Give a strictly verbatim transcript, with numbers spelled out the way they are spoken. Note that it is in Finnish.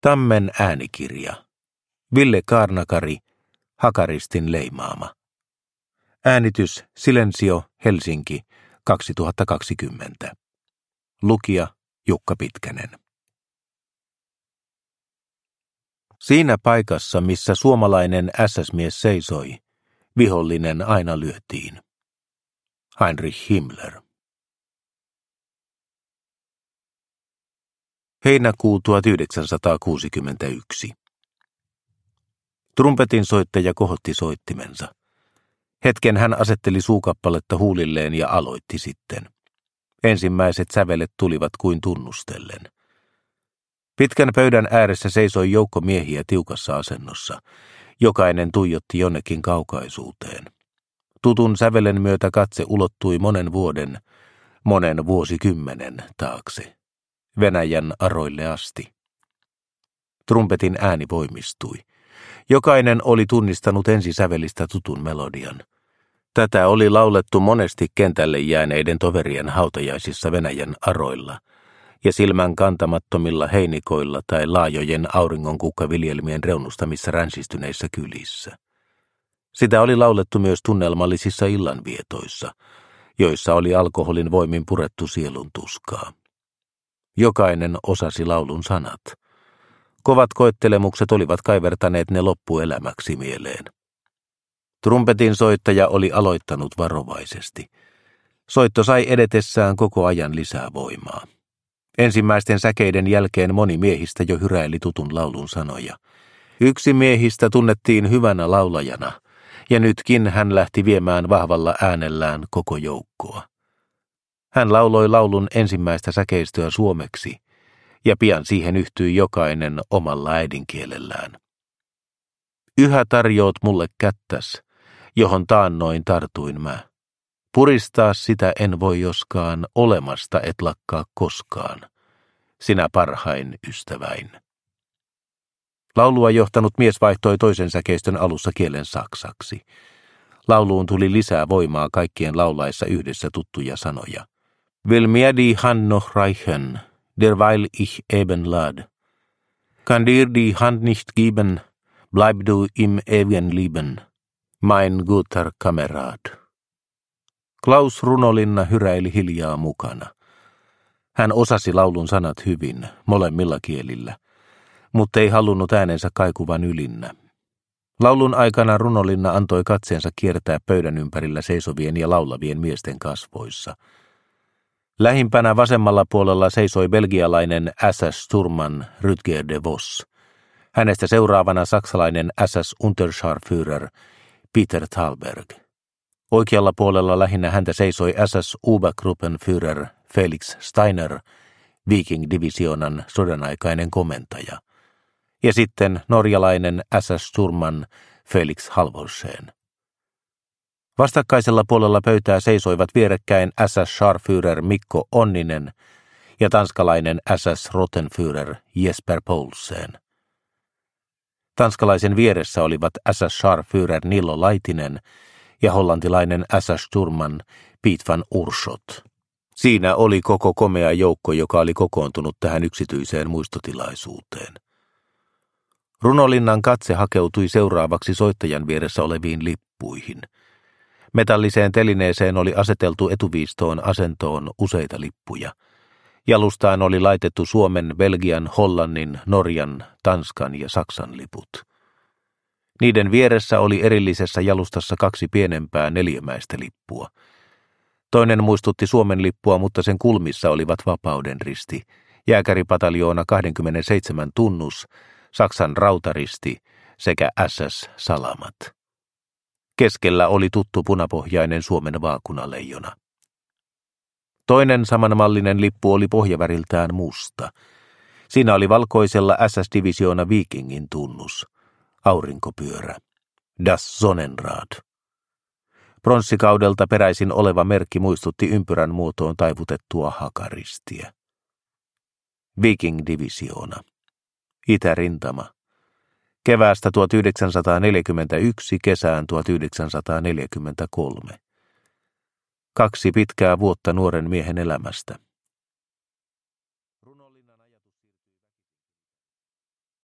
Tammen äänikirja. Ville Kaarnakari, Hakaristin leimaama. Äänitys Silensio, Helsinki, kaksituhattakaksikymmentä. Lukija Jukka Pitkänen. Siinä paikassa, missä suomalainen äs äs-mies seisoi, vihollinen aina lyötiin. Heinrich Himmler. Heinäkuu tuhatyhdeksänsataakuusikymmentäyksi. Trumpetin soittaja kohotti soittimensa. Hetken hän asetteli suukappaletta huulilleen ja aloitti sitten. Ensimmäiset sävelet tulivat kuin tunnustellen. Pitkän pöydän ääressä seisoi joukko miehiä tiukassa asennossa. Jokainen tuijotti jonnekin kaukaisuuteen. Tutun sävelen myötä katse ulottui monen vuoden, monen vuosikymmenen taakse. Venäjän aroille asti. Trumpetin ääni voimistui. Jokainen oli tunnistanut ensisävelistä tutun melodian. Tätä oli laulettu monesti kentälle jääneiden toverien hautajaisissa Venäjän aroilla ja silmän kantamattomilla heinikoilla tai laajojen auringonkukkaviljelmien reunustamissa ränsistyneissä kylissä. Sitä oli laulettu myös tunnelmallisissa illanvietoissa, joissa oli alkoholin voimin purettu sielun tuskaa. Jokainen osasi laulun sanat. Kovat koettelemukset olivat kaivertaneet ne loppuelämäksi mieleen. Trumpetin soittaja oli aloittanut varovaisesti. Soitto sai edetessään koko ajan lisää voimaa. Ensimmäisten säkeiden jälkeen moni miehistä jo hyräili tutun laulun sanoja. Yksi miehistä tunnettiin hyvänä laulajana, ja nytkin hän lähti viemään vahvalla äänellään koko joukkoa. Hän lauloi laulun ensimmäistä säkeistöä suomeksi, ja pian siihen yhtyi jokainen omalla äidinkielellään. Yhä tarjoat mulle kättäs, johon taannoin tartuin mä. Puristaa sitä en voi joskaan, olemasta et lakkaa koskaan. Sinä parhain ystäväin. Laulua johtanut mies vaihtoi toisen säkeistön alussa kielen saksaksi. Lauluun tuli lisää voimaa kaikkien laulaessa yhdessä tuttuja sanoja. Will mir die Hand noch reichen, derweil ich eben lad. Kann dir die Hand nicht geben, bleib du im ewigen Lieben, mein guter Kamerad. Klaus Runolinna hyräili hiljaa mukana. Hän osasi laulun sanat hyvin, molemmilla kielillä, mutta ei halunnut äänensä kaikuvan ylinnä. Laulun aikana Runolinna antoi katseensa kiertää pöydän ympärillä seisovien ja laulavien miesten kasvoissa. Lähimpänä vasemmalla puolella seisoi belgialainen äs äs-Sturman Rüdger de Vos. Hänestä seuraavana saksalainen äs äs-Unterscharführer Peter Thalberg. Oikealla puolella lähinnä häntä seisoi äs äs-Obergruppenführer Felix Steiner, Viking-divisionan sodanaikainen komentaja. Ja sitten norjalainen äs äs-Sturman Felix Halvorsen. Vastakkaisella puolella pöytää seisoivat vierekkäin äs äs-Scharführer Mikko Onninen ja tanskalainen äs äs-Rottenführer Jesper Poulsen. Tanskalaisen vieressä olivat äs äs-Scharführer Nilo Laitinen ja hollantilainen äs äs-Sturman Piet van Oorschot. Siinä oli koko komea joukko, joka oli kokoontunut tähän yksityiseen muistotilaisuuteen. Runolinnan katse hakeutui seuraavaksi soittajan vieressä oleviin lippuihin. Metalliseen telineeseen oli aseteltu etuviistoon asentoon useita lippuja. Jalustaan oli laitettu Suomen, Belgian, Hollannin, Norjan, Tanskan ja Saksan liput. Niiden vieressä oli erillisessä jalustassa kaksi pienempää neljämäistä lippua. Toinen muistutti Suomen lippua, mutta sen kulmissa olivat Vapauden risti, jääkäripataljoona kaksikymmentäseitsemän tunnus, Saksan rautaristi sekä äs äs-salamat. Keskellä oli tuttu punapohjainen Suomen vaakunaleijona. Toinen samanmallinen lippu oli pohjaväriltään musta. Siinä oli valkoisella äs äs-divisioona Vikingin tunnus, aurinkopyörä, Das Sonnenrad. Pronssikaudelta peräisin oleva merkki muistutti ympyrän muotoon taivutettua hakaristiä. Viking-divisioona. Itärintama. Keväästä tuhatyhdeksänsataaneljäkymmentäyksi kesään tuhatyhdeksänsataaneljäkymmentäkolme. Kaksi pitkää vuotta nuoren miehen elämästä.